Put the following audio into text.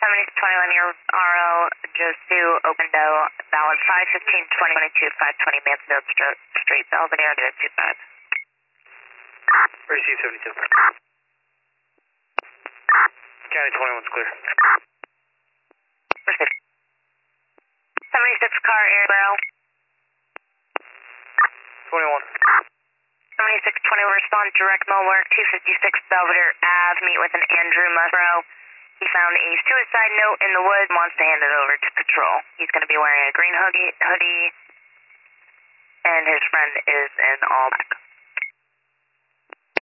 7021 your RO, Josu, Oakendo, valid 515-2022, 520 Mansfield Street, Belvedere, to 25. Receive 72. County 21's clear. Receive. 76 car, Airbarrel. 21. 7620 will respond direct mill work, 256 Belvedere Ave, meet with an Andrew Musbro. He found a suicide note in the woods, wants to hand it over to patrol. He's going to be wearing a green hoodie, and his friend is in all black.